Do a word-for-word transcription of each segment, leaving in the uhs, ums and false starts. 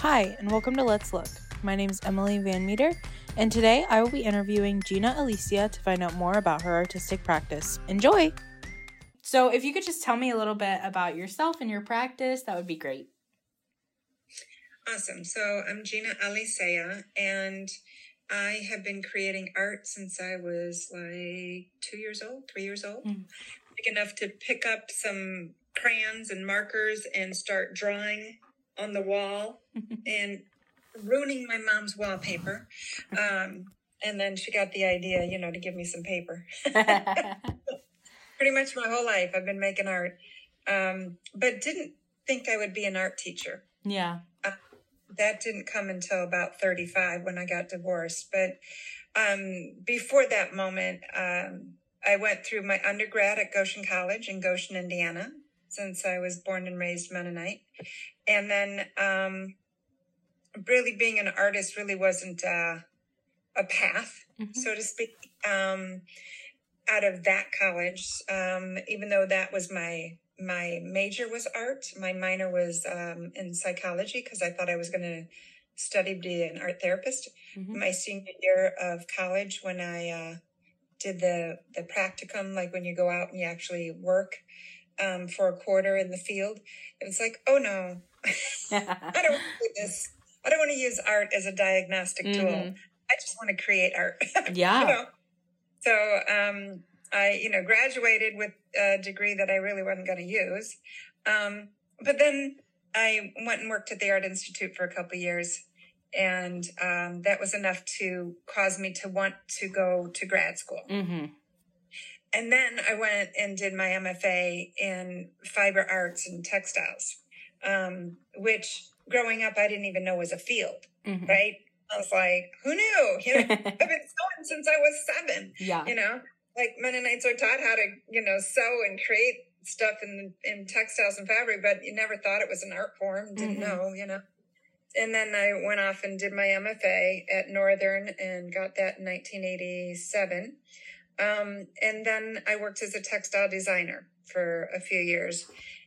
Hi, and welcome to Let's Look. My name is Emily Van Meter, and today I will be interviewing Gina Alicia to find out more about her artistic practice. Enjoy! So if you could just tell me a little bit about yourself and your practice, that would be great. Awesome. So I'm Gina Alicia, and I have been creating art since I was like two years old, three years old. Mm. Big enough to pick up some crayons and markers and start drawing on the wall and ruining my mom's wallpaper. Um, and then she got the idea, you know, to give me some paper. Pretty much my whole life I've been making art, um, but didn't think I would be an art teacher. Yeah. Uh, that didn't come until about thirty-five when I got divorced. But um, before that moment, um, I went through my undergrad at Goshen College in Goshen, Indiana, since I was born and raised Mennonite. And then um, really being an artist really wasn't uh, a path, mm-hmm. so to speak, um, out of that college. Um, even though that was my my major was art, my minor was um, in psychology because I thought I was going to study to be an art therapist. Mm-hmm. My senior year of college, when I uh, did the, the practicum, like when you go out and you actually work um, for a quarter in the field, it was like, oh no, I don't want to do this. I don't want to use art as a diagnostic mm-hmm. tool. I just want to create art. Yeah. you know? So um, I, you know, graduated with a degree that I really wasn't going to use. Um, but then I went and worked at the Art Institute for a couple of years. And um, that was enough to cause me to want to go to grad school. Mm-hmm. And then I went and did my M F A in fiber arts and textiles, um, which growing up, I didn't even know was a field, mm-hmm. right? I was like, who knew? You know, I've been sewing since I was seven. Yeah. You know, like Mennonites are taught how to, you know, sew and create stuff in in textiles and fabric, but you never thought it was an art form. Didn't mm-hmm. know, you know. And then I went off and did my M F A at Northern and got that in nineteen eighty-seven. Um, and then I worked as a textile designer for a few years,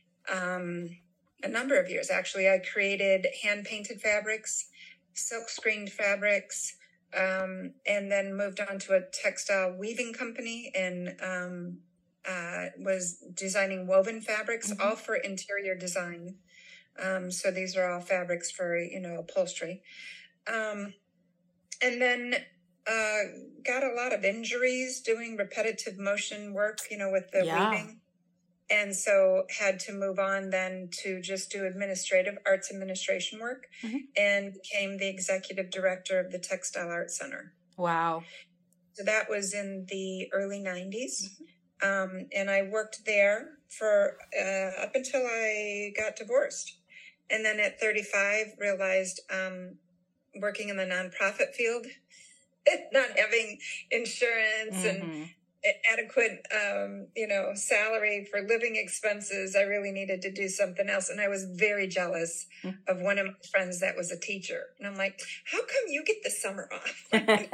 um, a number of years, actually. I created hand-painted fabrics, silk-screened fabrics, um, and then moved on to a textile weaving company and um, uh, was designing woven fabrics, mm-hmm. all for interior design. Um, so these are all fabrics for, you know, upholstery. Um, and then uh, got a lot of injuries doing repetitive motion work, you know, with the yeah. weaving. And so had to move on then to just do administrative arts administration work mm-hmm. and became the executive director of the Textile Arts Center. Wow. So that was in the early nineties. Mm-hmm. Um, and I worked there for uh, up until I got divorced. And then at thirty-five, realized um, working in the nonprofit field, not having insurance mm-hmm. and adequate, um, you know, salary for living expenses, I really needed to do something else. And I was very jealous mm-hmm. of one of my friends that was a teacher. And I'm like, how come you get the summer off?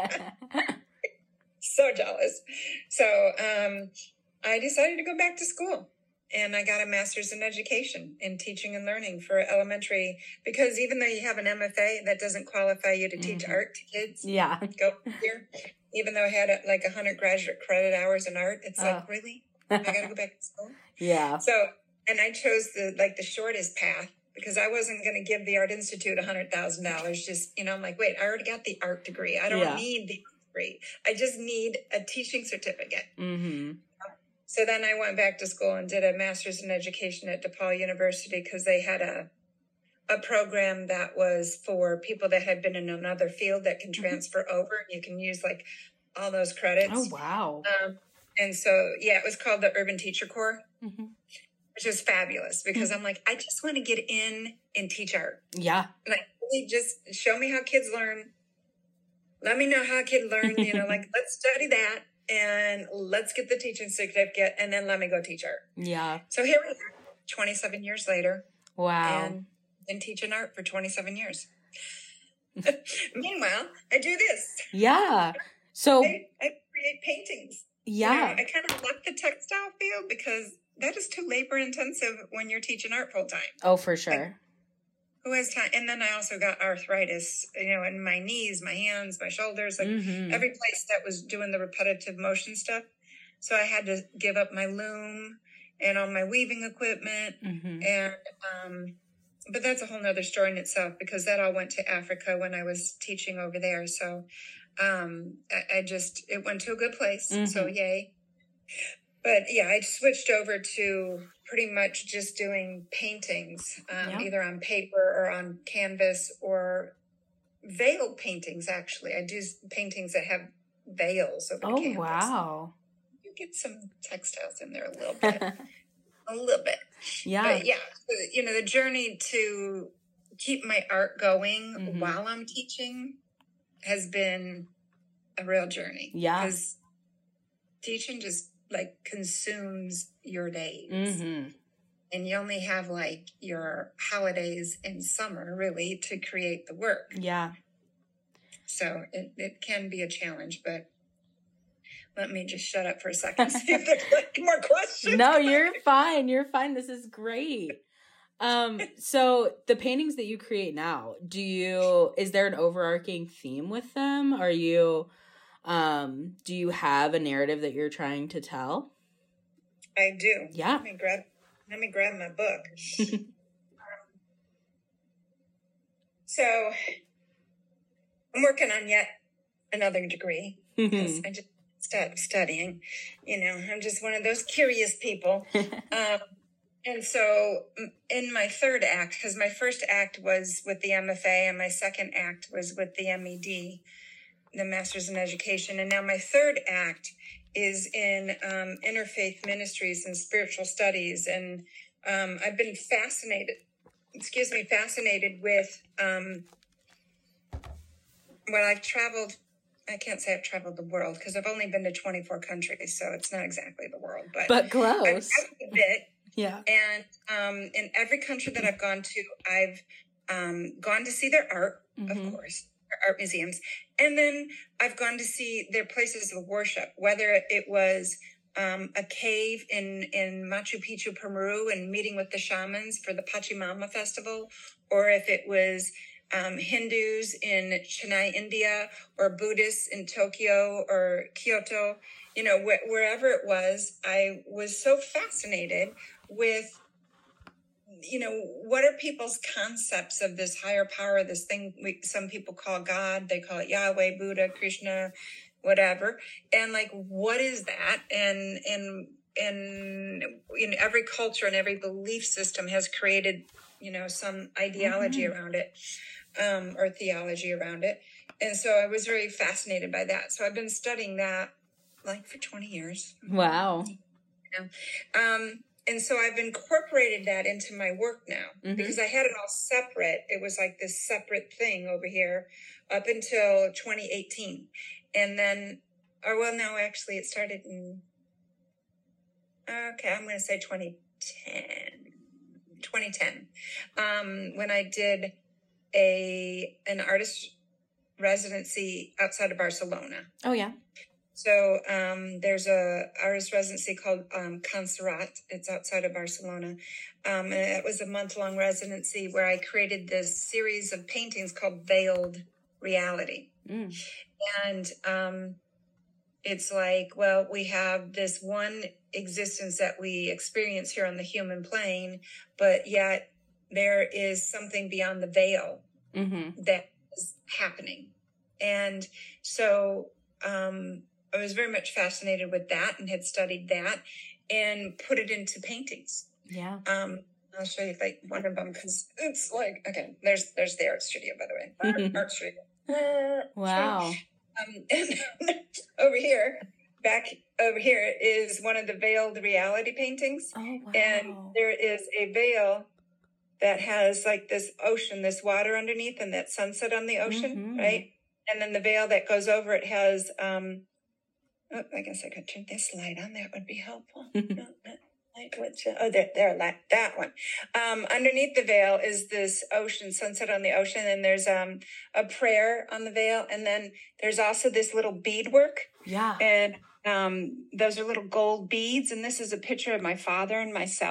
So jealous. So um, I decided to go back to school. And I got a master's in education in teaching and learning for elementary, because even though you have an M F A, that doesn't qualify you to teach mm-hmm. art to kids. Yeah. Go here. Even though I had like one hundred graduate credit hours in art, it's oh. like, really? I got to go back to school? Yeah. So, and I chose the like the shortest path because I wasn't going to give the Art Institute one hundred thousand dollars. Just, you know, I'm like, wait, I already got the art degree. I don't yeah. need the art degree. I just need a teaching certificate. Mm-hmm. So then I went back to school and did a master's in education at DePaul University because they had a a program that was for people that had been in another field that can transfer mm-hmm. over. And you can use like all those credits. Oh, wow. Um, and so, yeah, it was called the Urban Teacher Corps, mm-hmm. which was fabulous because mm-hmm. I'm like, I just want to get in and teach art. Yeah. Like, really just show me how kids learn. Let me know how a kid learned, you know, like, let's study that. And let's get the teaching certificate, and then let me go teach art. Yeah. So here we are, twenty-seven years later. Wow. And been teaching art for twenty-seven years. Meanwhile, I do this. Yeah. So I, I create paintings. Yeah. You know, I kind of left the textile field because that is too labor intensive when you're teaching art full time. Oh, for sure. who has time? And then I also got arthritis, you know, in my knees, my hands, my shoulders, like Mm-hmm. every place that was doing the repetitive motion stuff. So I had to give up my loom and all my weaving equipment. Mm-hmm. And, um, but that's a whole nother story in itself, because that all went to Africa when I was teaching over there. So, um, I, I just, it went to a good place. Mm-hmm. So yay. But yeah, I switched over to pretty much just doing paintings, um, Yeah. either on paper or on canvas, or veiled paintings. Actually, I do s- paintings that have veils over the Oh, canvas. wow. You get some textiles in there a little bit, a little bit. Yeah. But yeah, so, you know, the journey to keep my art going Mhm. while I'm teaching has been a real journey. Yeah. Because teaching just like consumes your days. Mm-hmm. And you only have like your holidays in summer really to create the work. Yeah. So it, it can be a challenge, but let me just shut up for a second. See if there's like more questions. No, you're fine. You're fine. This is great. Um, so the paintings that you create now, do you, is there an overarching theme with them? Are you, um, do you have a narrative that you're trying to tell? I do. Yeah. Let me grab, let me grab my book. So I'm working on yet another degree, because I just started studying. You know, I'm just one of those curious people. Um, and so m- in my third act, because my first act was with the M F A and my second act was with the M E D, the Masters in Education. And now my third act is in um, interfaith ministries and spiritual studies. And um, I've been fascinated, excuse me, fascinated with, um, well, I've traveled, I can't say I've traveled the world because I've only been to twenty-four countries, so it's not exactly the world, but, But I've close. traveled a bit. Yeah. And um, in every country that I've gone to, I've um, gone to see their art, Mhm. of course, their art museums. And then I've gone to see their places of worship, whether it was um, a cave in, in Machu Picchu, Peru, and meeting with the shamans for the Pachamama festival, or if it was um, Hindus in Chennai, India, or Buddhists in Tokyo or Kyoto, you know, wh- wherever it was, I was so fascinated with, you know, what are people's concepts of this higher power, this thing we, some people call God, they call it Yahweh, Buddha, Krishna, whatever. And like, what is that? And, and, and in every culture and every belief system has created, you know, some ideology Mhm. around it, um, or theology around it. And so I was very fascinated by that. So I've been studying that like for twenty years. Wow. Um, and so I've incorporated that into my work now, Mhm. because I had it all separate. It was like this separate thing over here up until twenty eighteen. And then, or well, no, actually it started in, okay, I'm going to say twenty ten, twenty ten, um, when I did a, an artist residency outside of Barcelona. Oh, yeah. So um, there's a artist residency called um, Conserrat. It's outside of Barcelona. Um, and it was a month-long residency where I created this series of paintings called Veiled Reality. Mm. And um, it's like, well, we have this one existence that we experience here on the human plane, but yet there is something beyond the veil Mm-hmm. that is happening. And so um, I was very much fascinated with that and had studied that and put it into paintings. Yeah. Um, I'll show you like one of them because it's like, okay, there's there's the art studio, by the way. Art, art studio. Uh, Wow. Um, and over here, back over here is one of the veiled reality paintings. Oh, wow. And there is a veil that has like this ocean, this water underneath, and that sunset on the ocean, Mhm. right? And then the veil that goes over it has, um, oh, I guess I could turn this light on. That would be helpful. No, that light, which, oh, there, there, light, that one. Um, underneath the veil is this ocean, sunset on the ocean, and there's um a prayer on the veil, and then there's also this little beadwork, Yeah. and um, those are little gold beads, and this is a picture of my father and myself.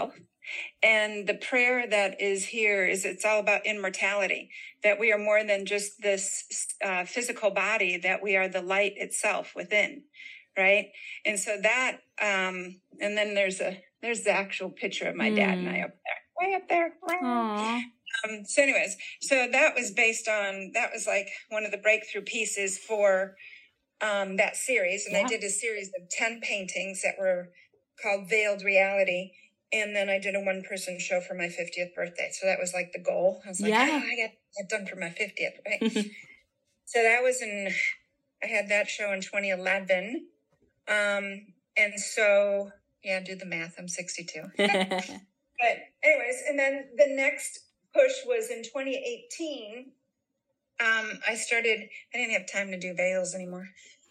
And the prayer that is here is it's all about immortality, that we are more than just this uh, physical body, that we are the light itself within, right? And so that, um, and then there's a, there's the actual picture of my mm. dad and I up there, way up there. Aww. Um, so anyways, so that was based on, that was like one of the breakthrough pieces for um, that series. And yeah. I did a series of ten paintings that were called Veiled Reality. And then I did a one-person show for my fiftieth birthday. So that was like the goal. I was like, yeah. oh, I got that done for my fiftieth, right? So that was in, I had that show in twenty eleven. Um, and so, yeah, do the math. I'm sixty-two. But anyways, and then the next push was in twenty eighteen. Um, I started, I didn't have time to do veils anymore.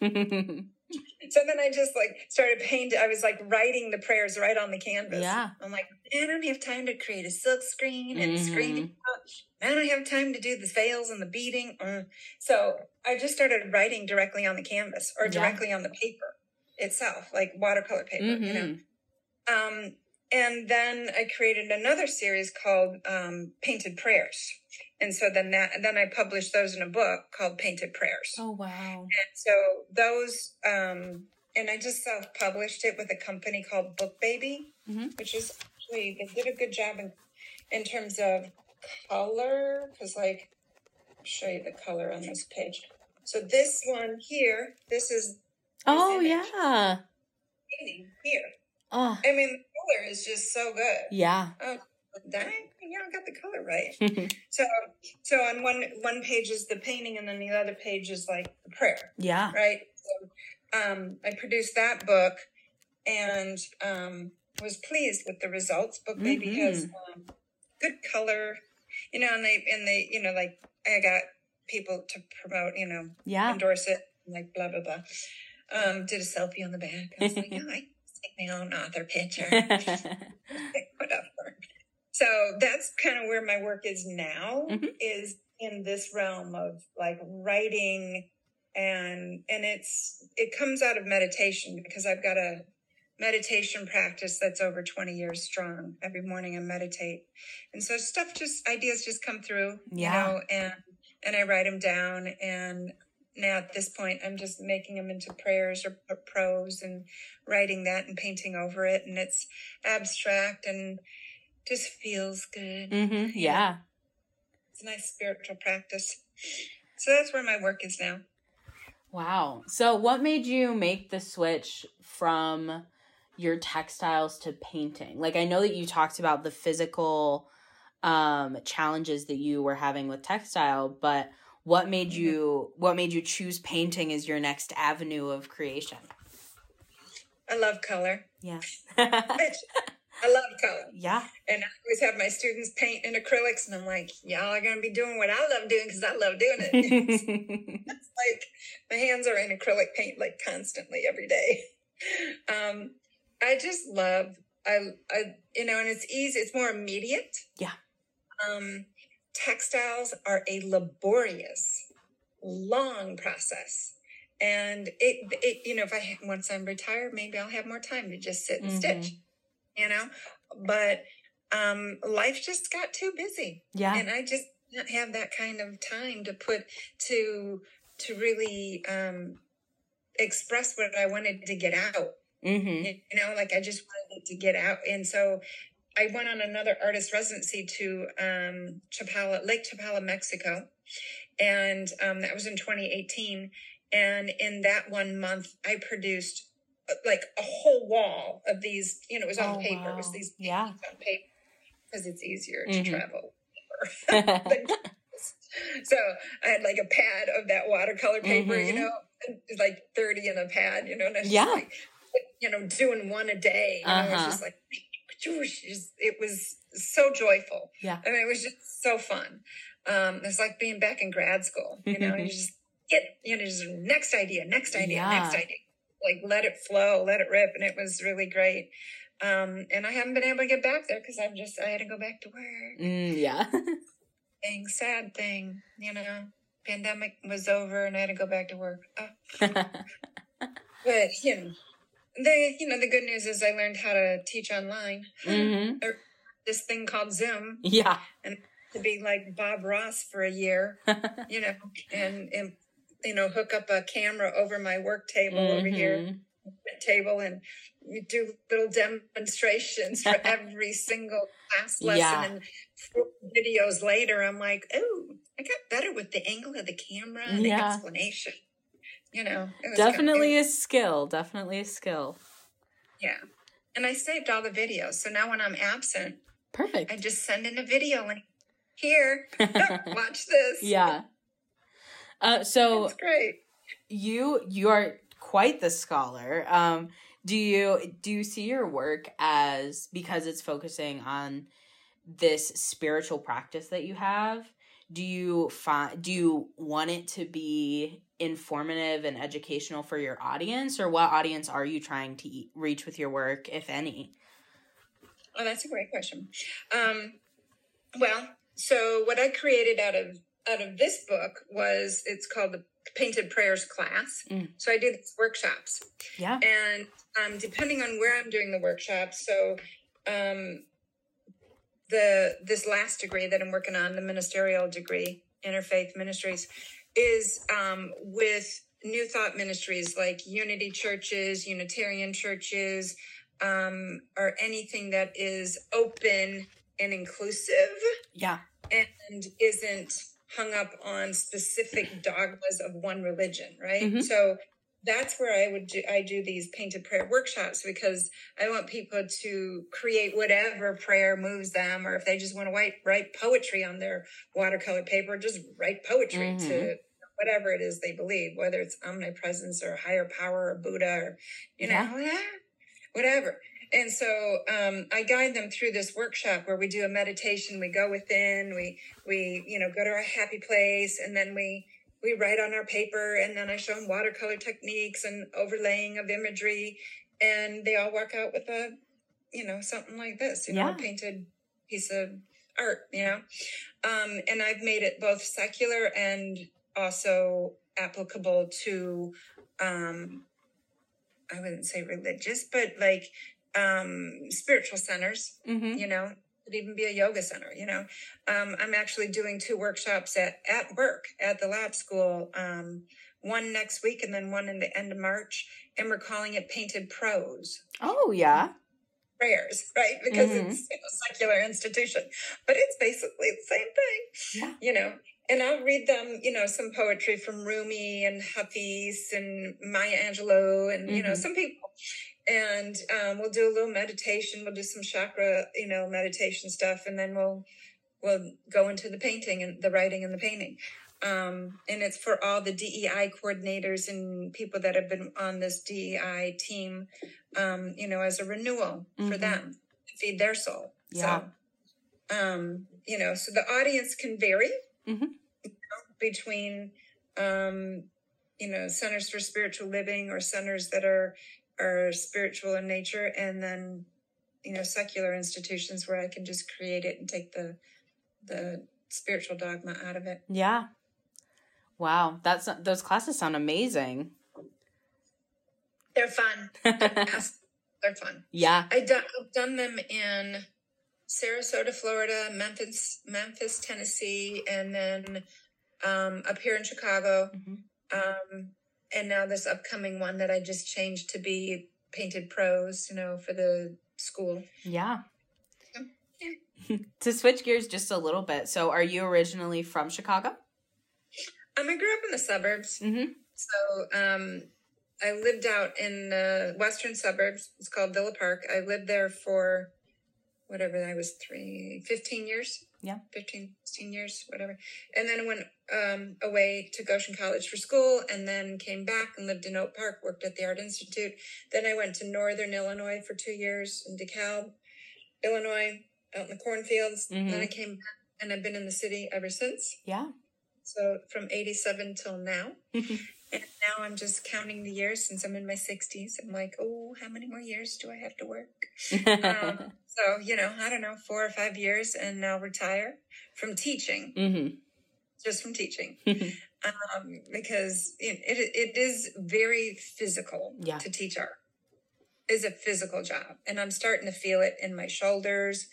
So then I just like started painting. I was like writing the prayers right on the canvas. Yeah. I'm like, I don't have time to create a silk screen and mm-hmm. screen it up. I don't have time to do the veils and the beading. Uh, so I just started writing directly on the canvas or directly yeah. on the paper itself, like watercolor paper, mm-hmm. you know. Um, and then I created another series called um, Painted Prayers. And so then that, and then I published those in a book called Painted Prayers. Oh, wow. And so those, um, and I just self-published it with a company called Book Baby, mm-hmm. which is actually, they did a good job in, in terms of color, because like, I'll show you the color on this page. So this one here, this is, oh, yeah. Painting here. Oh. I mean, the color is just so good. Yeah. Oh, dang, you know, I got the color right. so, so on one one page is the painting, and then the other page is like the prayer. Yeah. Right. So, um, I produced that book, and um, was pleased with the results. Book Baby mm-hmm. has um, good color, you know, and they and they, you know, like I got people to promote, you know, yeah, endorse it, like blah blah blah. Um, did a selfie on the back. I was like, oh, I take my own author picture. Whatever. So that's kind of where my work is now, mm-hmm. is in this realm of like writing, and and it's it comes out of meditation, because I've got a meditation practice that's over twenty years strong. Every morning I meditate. And so stuff just, ideas just come through, yeah. you know, and and I write them down, and now at this point I'm just making them into prayers or prose and writing that and painting over it, and it's abstract and just feels good. Mm-hmm. Yeah. It's a nice spiritual practice. So that's where my work is now. Wow. So what made you make the switch from your textiles to painting? Like, I know that you talked about the physical um, challenges that you were having with textile, but what made mm-hmm. you, what made you choose painting as your next avenue of creation? I love color. Yeah. I love color. Yeah. And I always have my students paint in acrylics, and I'm like, y'all are going to be doing what I love doing, because I love doing it. It's, it's like my hands are in acrylic paint like constantly every day. Um, I just love, I, I, you know, and it's easy. It's more immediate. Yeah. Um, textiles are a laborious, long process. And it, it, you know, if I, once I'm retired, maybe I'll have more time to just sit and mm-hmm. stitch. You know, but um, life just got too busy. Yeah. And I just didn't have that kind of time to put to to really um, express what I wanted to get out. Mm-hmm. You know, like I just wanted it to get out. And so I went on another artist residency to um, Chapala, Lake Chapala, Mexico. And um, that was in twenty eighteen. And in that one month, I produced like a whole wall of these, you know, it was on oh, paper. Wow. It was these yeah. on paper, because it's easier mm-hmm. to travel. So I had like a pad of that watercolor paper, mm-hmm. you know, like thirty in a pad, you know, and I was yeah. just like, you know, doing one a day. You know, uh-huh. it was just like, it was so joyful. Yeah. I mean, it was just so fun. Um, it's like being back in grad school, you know, you just get, you know, just next idea, next idea, yeah. next idea. Like, let it flow, let it rip. And it was really great. Um, and I haven't been able to get back there because I'm just, I had to go back to work. Mm, yeah. thing, sad thing, you know, pandemic was over and I had to go back to work. Oh. But, you know, the, you know, the good news is I learned how to teach online. Mm-hmm. Or this thing called Zoom. Yeah. And to be like Bob Ross for a year, you know, and, and, you know, hook up a camera over my work table mm-hmm. over here, table, and we do little demonstrations for every single class lesson. Yeah. And four videos later, I'm like, oh, I got better with the angle of the camera and yeah. the explanation. You know, it was definitely kind of, a skill. Definitely a skill. Yeah. And I saved all the videos. So now when I'm absent, perfect. I just send in a video and here, watch this. Yeah. Uh, so it's great. You you are quite the scholar. Um, do you do you see your work as, because it's focusing on this spiritual practice that you have? Do you find do you want it to be informative and educational for your audience, or what audience are you trying to reach with your work, if any? Oh, that's a great question. Um, well, so what I created out of out of this book was, it's called the Painted Prayers class. Mm. So I do these workshops. Yeah. And um, depending on where I'm doing the workshops, so um, the this last degree that I'm working on, the ministerial degree, Interfaith Ministries, is um, with New Thought ministries like Unity churches, Unitarian churches, um, or anything that is open and inclusive. Yeah. And isn't hung up on specific dogmas of one religion, right? Mm-hmm. So that's where I would do, I do these painted prayer workshops, because I want people to create whatever prayer moves them, or if they just want to write, write poetry on their watercolor paper, just write poetry mm-hmm. to whatever it is they believe, whether it's omnipresence or higher power or Buddha or, you know, yeah. whatever. And so um, I guide them through this workshop where we do a meditation. We go within, we, we, you know, go to our happy place, and then we, we write on our paper, and then I show them watercolor techniques and overlaying of imagery, and they all walk out with a, you know, something like this, you yeah. know, a painted piece of art, you know. Um, and I've made it both secular and also applicable to, um, I wouldn't say religious, but like, um, spiritual centers, mm-hmm. you know, could even be a yoga center, you know. Um, I'm actually doing two workshops at, at work at the lab school, um, one next week and then one in the end of March. And we're calling it Painted Prose. Oh, yeah. Prayers, right? Because mm-hmm. it's, you know, a secular institution, but it's basically the same thing, yeah. you know. And I'll read them, you know, some poetry from Rumi and Hafiz and Maya Angelou and, mm-hmm. you know, some people. And um, we'll do a little meditation. We'll do some chakra, you know, meditation stuff. And then we'll we'll go into the painting and the writing and the painting. Um, and it's for all the D E I coordinators and people that have been on this D E I team, um, you know, as a renewal mm-hmm. for them, to feed their soul. Yeah. So, um, you know, so the audience can vary mm-hmm. you know, between, um, you know, centers for spiritual living or centers that are, are spiritual in nature, and then, you know, secular institutions where I can just create it and take the, the spiritual dogma out of it. Yeah. Wow. That's, those classes sound amazing. They're fun. They're fun. Yeah. I done, I've done them in Sarasota, Florida, Memphis, Memphis, Tennessee, and then, um, up here in Chicago. Mm-hmm. Um, And now this upcoming one that I just changed to be Painted Prose, you know, for the school. Yeah. Yeah. To switch gears just a little bit. So are you originally from Chicago? Um, I grew up in the suburbs. Mm-hmm. So um, I lived out in the western suburbs. It's called Villa Park. I lived there for whatever, I was three, fifteen years. Yeah. fifteen, sixteen years, whatever. And then I went um, away to Goshen College for school, and then came back and lived in Oak Park, worked at the Art Institute. Then I went to Northern Illinois for two years in DeKalb, Illinois, out in the cornfields. Mm-hmm. Then I came back, and I've been in the city ever since. Yeah. So from eighty-seven till now. And now I'm just counting the years since I'm in my sixties. I'm like, oh, how many more years do I have to work? um, so, you know, I don't know, four or five years, and I'll retire from teaching. Mm-hmm. Just from teaching. um, because it, it it is very physical yeah. to teach art. It's a physical job. And I'm starting to feel it in my shoulders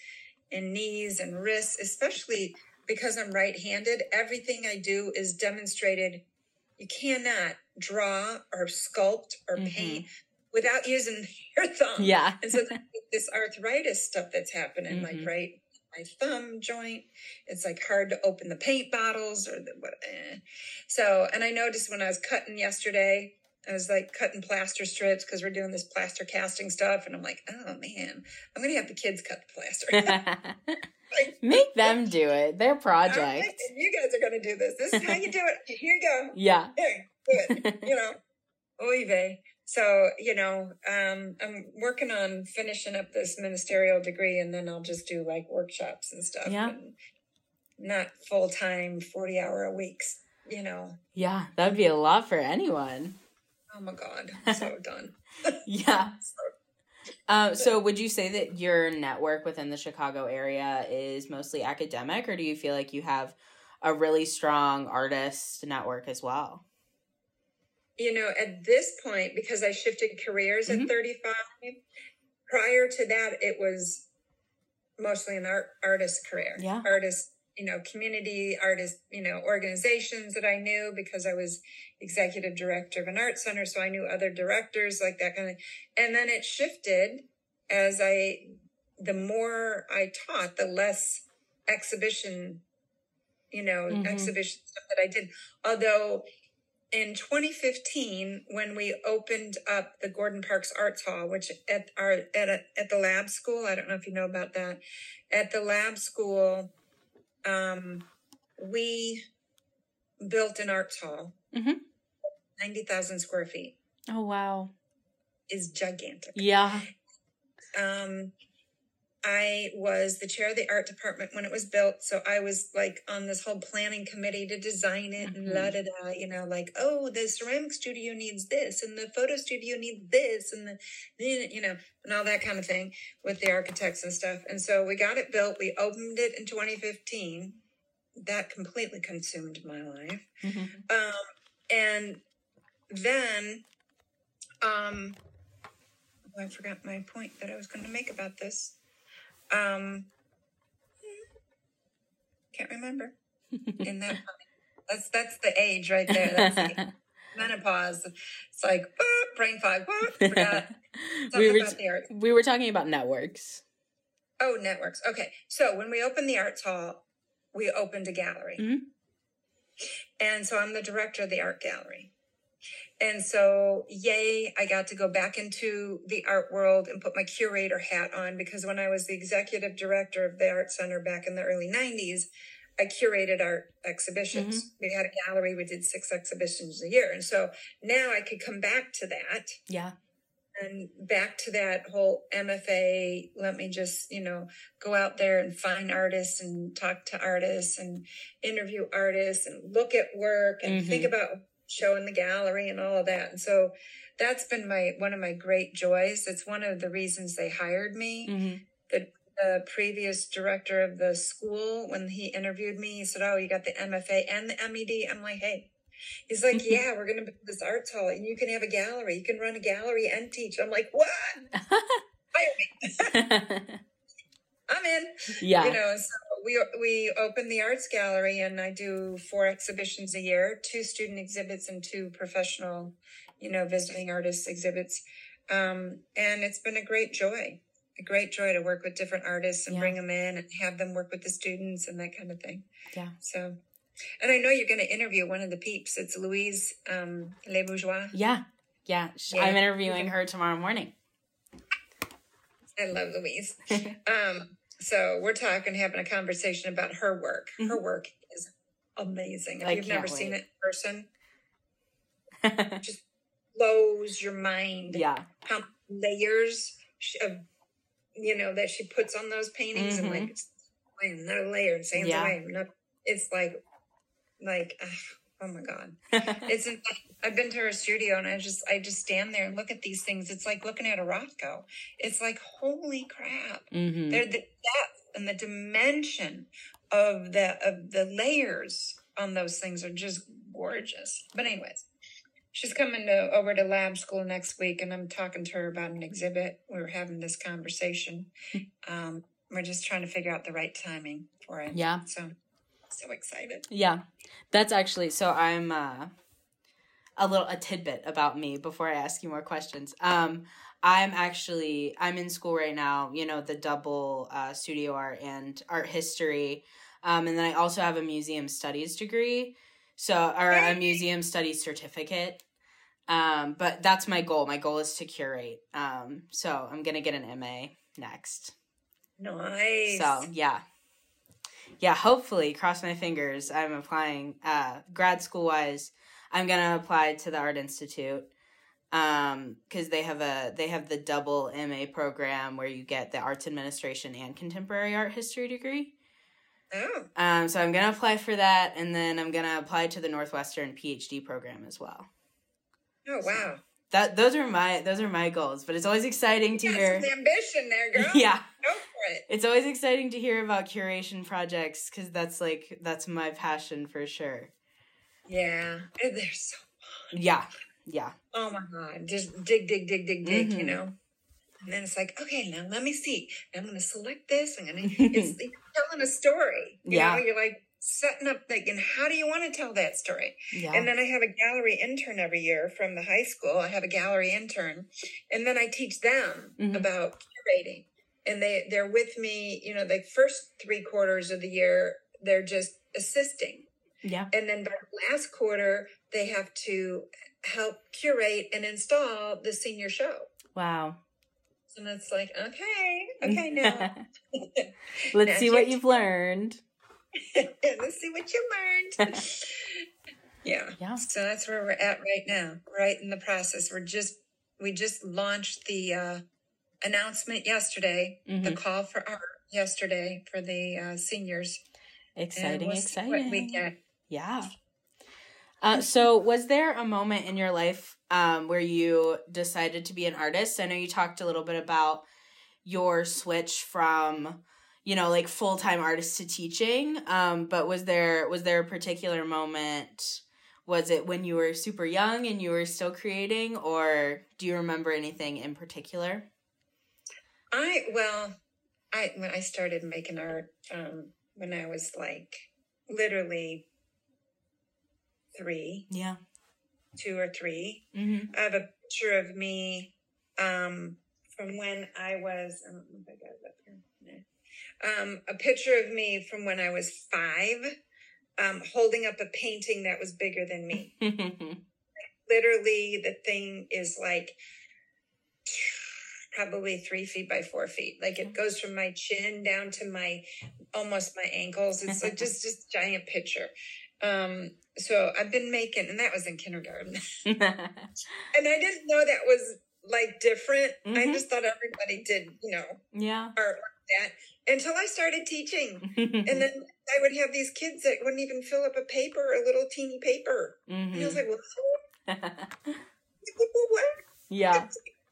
and knees and wrists, especially because I'm right-handed. Everything I do is demonstrated. You cannot draw or sculpt or Mm-hmm. paint without using your thumb. Yeah. And so this arthritis stuff that's happening, Mm-hmm. like right my thumb joint, it's like hard to open the paint bottles or the what. Eh. So, and I noticed when I was cutting yesterday, I was like cutting plaster strips because we're doing this plaster casting stuff. And I'm like, oh man, I'm going to have the kids cut the plaster. Like, make them do it. Their project. Right, you guys are going to do this. This is how you do it. Here you go. Yeah. Here, do it. You know, oy vey. So, you know, um, I'm working on finishing up this ministerial degree, and then I'll just do like workshops and stuff. Yeah. And not full-time, forty hour a weeks, you know. Yeah, that would be a lot for anyone. Oh my God. I'm so done. Yeah. So, Um, so would you say that your network within the Chicago area is mostly academic, or do you feel like you have a really strong artist network as well? you know, at this point, because I shifted careers Mhm. at thirty-five, prior to that, it was mostly an art artist career. Yeah. Artist, you know, community artist, you know, organizations that I knew because I was executive director of an art center. So I knew other directors like that kind of, and then it shifted as I, the more I taught, the less exhibition, you know, Mhm. exhibition stuff that I did. Although in twenty fifteen, when we opened up the Gordon Parks Arts Hall, which at our at a, at the lab school, I don't know if you know about that. At the lab school, um, we built an arts hall, Mhm. ninety thousand square feet, Oh, wow. is gigantic. Yeah. Um, I was the chair of the art department when it was built. So I was like on this whole planning committee to design it and Mhm. la da da, you know, like, oh, the ceramic studio needs this and the photo studio needs this and the, you know, and all that kind of thing with the architects and stuff. And so we got it built. We opened it in twenty fifteen. That completely consumed my life. Mhm. Um, and then, um, oh, I forgot my point that I was going to make about this. Um, can't remember. In that, that's that's the age right there. That's the menopause. It's like oh, brain fog. Oh, forgot something we were about the arts. we were talking about networks. Oh, networks. Okay, so when we opened the arts hall, we opened a gallery, Mhm. and so I'm the director of the art gallery. And so, yay, I got to go back into the art world and put my curator hat on because when I was the executive director of the Art Center back in the early nineties, I curated art exhibitions. Mhm. We had a gallery, we did six exhibitions a year. And so now I could come back to that Yeah. and back to that whole M F A. Let me just, you know, go out there and find artists and talk to artists and interview artists and look at work and Mhm. think about show in the gallery and all of that. And so that's been my one of my great joys. It's one of the reasons they hired me. Mhm. The, the previous director of the school, when he interviewed me, he said, oh, you got the M F A and the M E D. I'm like, hey, he's like, yeah, we're going to build this arts hall and you can have a gallery. You can run a gallery and teach. I'm like, what? Hire me. I'm in. Yeah. You know, so we we open the arts gallery and I do four exhibitions a year, two student exhibits and two professional, you know, visiting artists exhibits. Um, and it's been a great joy, a great joy to work with different artists and Yeah. bring them in and have them work with the students and that kind of thing. Yeah. So, and I know you're going to interview one of the peeps. It's Louise um, Les Bourgeois. Yeah. Yeah. Sh- Yeah. I'm interviewing her tomorrow morning. I love Louise. Um, so we're talking, having a conversation about her work. Mhm. Her work is amazing. If I you've never can't seen wait. it in person, just blows your mind. Yeah. How many layers she- of, you know, that she puts on those paintings and Mhm. like, it's away, another layer and sands Yeah. away. Another, it's like, like, ugh, oh my God. It's, I've been to her studio and I just, I just stand there and look at these things. It's like looking at a Rothko. It's like, holy crap. Mhm. They're the depth and the dimension of the of the layers on those things are just gorgeous. But anyways, she's coming to over to lab school next week, and I'm talking to her about an exhibit. We were having this conversation, um, we're just trying to figure out the right timing for it. Yeah. So, so excited. Yeah. That's actually, so I'm, uh, a little, a tidbit about me before I ask you more questions. Um, I'm actually, I'm in school right now, you know, the double, uh, studio art and art history. Um, and then I also have a museum studies degree. So, or a museum studies certificate. Um, but that's my goal. My goal is to curate. Um, so I'm going to get an M A next. Nice. So, yeah. Yeah, hopefully, cross my fingers, I'm applying, uh, grad school-wise, I'm going to apply to the Art Institute, um, because they have a, they have the double M A program where you get the arts administration and contemporary art history degree. Oh. Um, so I'm going to apply for that, and then I'm going to apply to the Northwestern PhD program as well. Oh, wow. So that, those are my, those are my goals, but it's always exciting to you got hear. Some ambition there, girl. Yeah. Go for it. It's always exciting to hear about curation projects, because that's like, that's my passion for sure. Yeah. And they're so fun. Yeah. Yeah. Oh my God. Just dig, dig, dig, dig, dig, Mm-hmm. you know? And then it's like, okay, now let me see. I'm going to select this. I'm going to, it's like telling a story. You Yeah. know, you're like setting up, like, and how do you want to tell that story? Yeah. And then I have a gallery intern every year from the high school. I have a gallery intern. And then I teach them Mhm. about curating. And they, they're with me, you know, the first three quarters of the year, they're just assisting. Yeah. And then by the last quarter, they have to help curate and install the senior show. Wow. And it's like, okay, okay, now. Let's Now see what you- you've learned. Let's see what you learned. Yeah. Yeah. So that's where we're at right now, right in the process. We're just, we just launched the uh, announcement yesterday, the Mhm. call for art yesterday for the uh, seniors. Exciting, And we'll see what we exciting. get. Yeah. Uh, so was there a moment in your life um, where you decided to be an artist? I know you talked a little bit about your switch from, you know, like full-time artist to teaching. Um, but was there, was there a particular moment? Was it when you were super young and you were still creating, or do you remember anything in particular? I, well, I, when I started making art, um, when I was like literally three, Yeah. two or three. Mm-hmm. I have a picture of me um, from when I was, I don't know if I got it up here. No. Um, a picture of me from when I was five, um, holding up a painting that was bigger than me. Literally, the thing is like probably three feet by four feet. Like it goes from my chin down to my, almost my ankles. It's like just, just giant picture. Um, so I've been making, and that was in kindergarten. And I didn't know that was like different. Mhm. I just thought everybody did, you know, Yeah. art like that until I started teaching. And then I would have these kids that wouldn't even fill up a paper, a little teeny paper. And I was like, well, what? Yeah.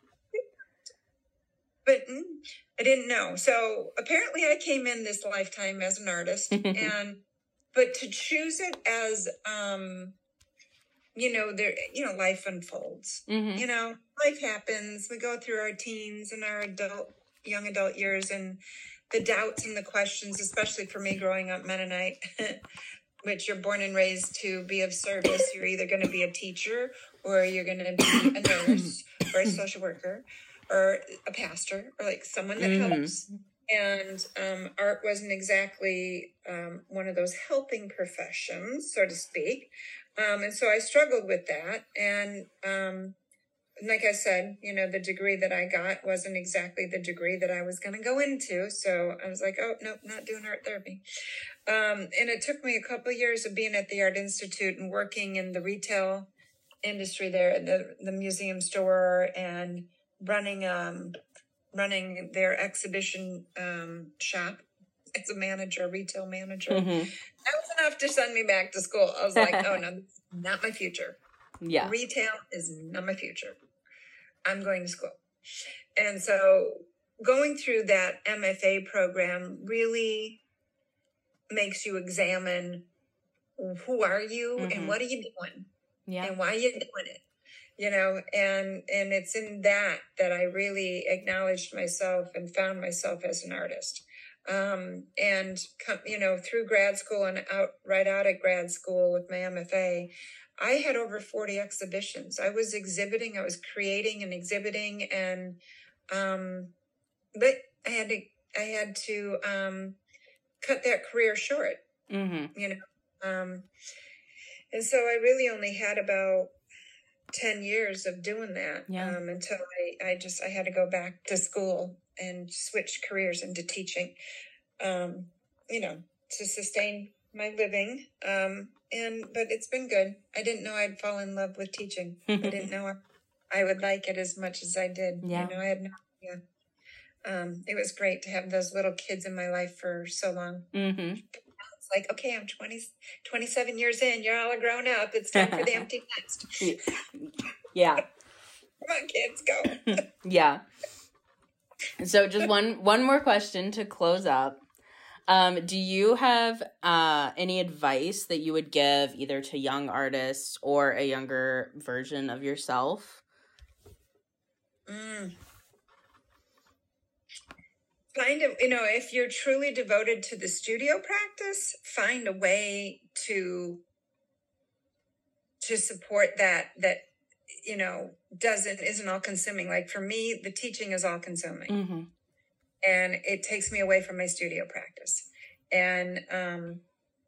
But mm, I didn't know. So apparently I came in this lifetime as an artist. and But to choose it as, um, you know, there, you know, life unfolds. Mm-hmm. You know, life happens. We go through our teens and our adult, young adult years, and the doubts and the questions, especially for me growing up Mennonite, which you're born and raised to be of service. You're either going to be a teacher, or you're going to be a nurse, or a social worker, or a pastor, or like someone that Mhm. helps. And um, art wasn't exactly um, one of those helping professions, so to speak. Um, and so I struggled with that. And um, like I said, you know, the degree that I got wasn't exactly the degree that I was going to go into. So I was like, oh, nope, not doing art therapy. Um, and it took me a couple of years of being at the Art Institute and working in the retail industry there, the, the museum store, and running um, running their exhibition um, shop as a manager, retail manager. Mm-hmm. That was enough to send me back to school. I was like, oh, no, this is not my future. Yeah. Retail is not my future. I'm going to school. And so going through that M F A program really makes you examine who are you Mhm. and what are you doing Yeah. and why are you doing it? You know, and and it's in that that I really acknowledged myself and found myself as an artist. Um, and, come, you know, through grad school and out right out of grad school with my M F A, I had over forty exhibitions. I was exhibiting, I was creating and exhibiting, and, um, but I had to, I had to, um, cut that career short, Mm-hmm. you know? Um, and so I really only had about ten years of doing that, Yeah. um, until I, I just, I had to go back to school and switch careers into teaching, um, you know, to sustain my living. Um, and, but it's been good. I didn't know I'd fall in love with teaching. I didn't know I would like it as much as I did. Yeah. You know, I had no idea. Um, it was great to have those little kids in my life for so long. Mm-hmm. It's like, okay, I'm twenty, twenty-seven years in. You're all grown up. It's time for the empty nest. Yeah. Come on, kids, go. Yeah. So just one one more question to close up. Um, do you have uh, any advice that you would give either to young artists or a younger version of yourself? Mm. Find a, you know, if you're truly devoted to the studio practice, find a way to to support that, that, you know, doesn't, isn't all consuming. Like for me, the teaching is all consuming. Mm-hmm. And it takes me away from my studio practice. And um,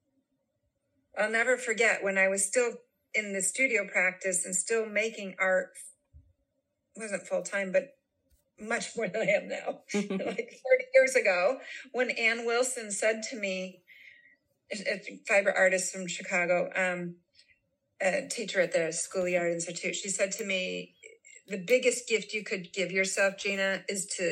I'll never forget when I was still in the studio practice and still making art, wasn't full time, but much more than I am now. Like thirty years ago, when Ann Wilson said to me, a fiber artist from Chicago, um, a teacher at the Schoolyard Institute, she said to me, the biggest gift you could give yourself, Gina, is to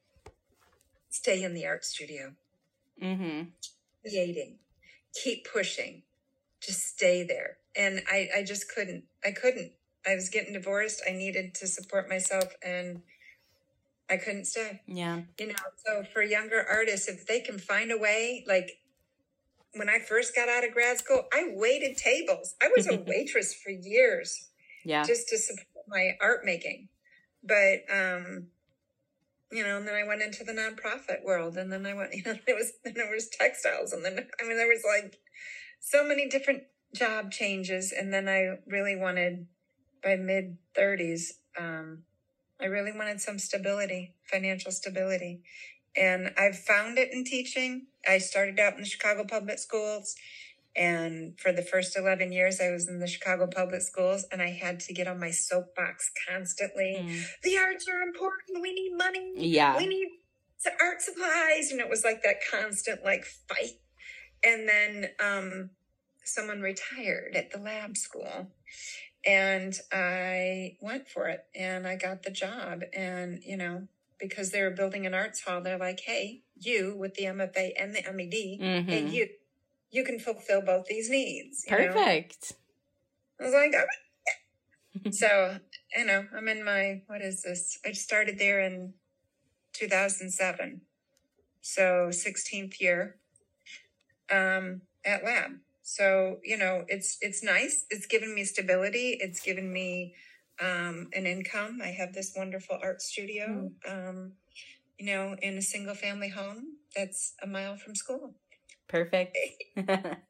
stay in the art studio. Mm-hmm. Creating, keep pushing, just stay there. And I, I just couldn't, I couldn't, I was getting divorced. I needed to support myself and I couldn't stay. Yeah. You know, so for younger artists, if they can find a way, like when I first got out of grad school, I waited tables. I was a waitress for years. Yeah. Just to support my art making. But, um, you know, and then I went into the nonprofit world, and then I went, you know, it was, then there was textiles, and then, I mean, there was like so many different job changes. And then I really wanted, by mid thirties, um, I really wanted some stability, financial stability. And I've found it in teaching. I started out in the Chicago Public Schools. And for the first eleven years, I was in the Chicago Public Schools, and I had to get on my soapbox constantly. Mm. The arts are important. We need money. Yeah. We need art supplies. And it was like that constant like fight. And then um, someone retired at the lab school, and I went for it, and I got the job. And, you know, because they were building an arts hall, they're like, hey, you with the M F A and the M E D, mm-hmm. hey, you. You can fulfill both these needs. You Perfect. Know? I was like, oh. So, you know, I'm in my, what is this? I started there in two thousand seven. So sixteenth year um, at Lab. So, you know, it's, it's nice. It's given me stability. It's given me um, an income. I have this wonderful art studio, mm. um, you know, in a single family home that's a mile from school. Perfect. Took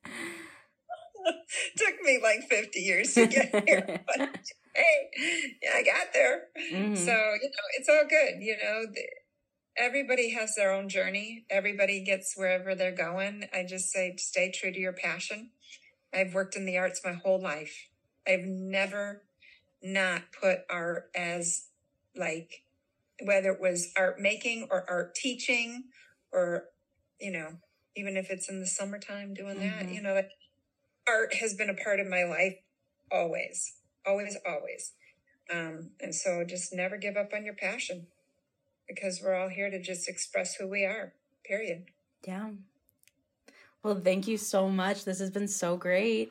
me like fifty years to get here, but hey, yeah, I got there. Mm-hmm. So, you know, it's all good. You know, the, everybody has their own journey. Everybody gets wherever they're going. I just say, stay true to your passion. I've worked in the arts my whole life. I've never not put art as like, whether it was art making or art teaching or, you know, even if it's in the summertime doing that, mm-hmm. you know, like art has been a part of my life always, always, always. Um, and so just never give up on your passion, because we're all here to just express who we are, period. Yeah. Well, thank you so much. This has been so great.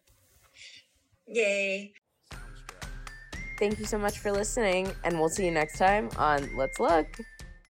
Yay. Thank you so much for listening, and we'll see you next time on Let's Look.